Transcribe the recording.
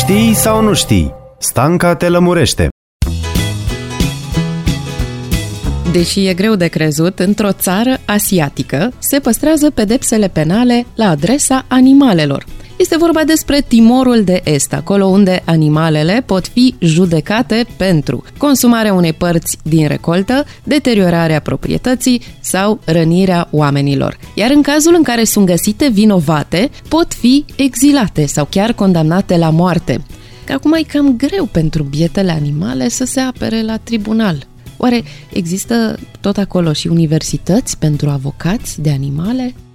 Știi sau nu știi? Stanca te lămurește. Deși e greu de crezut, într-o țară asiatică se păstrează pedepsele penale la adresa animalelor. Este vorba despre Timorul de Est, acolo unde animalele pot fi judecate pentru consumarea unei părți din recoltă, deteriorarea proprietății sau rănirea oamenilor. Iar în cazul în care sunt găsite vinovate, pot fi exilate sau chiar condamnate la moarte. Acum e cam greu pentru bietele animale să se apere la tribunal. Oare există tot acolo și universități pentru avocați de animale?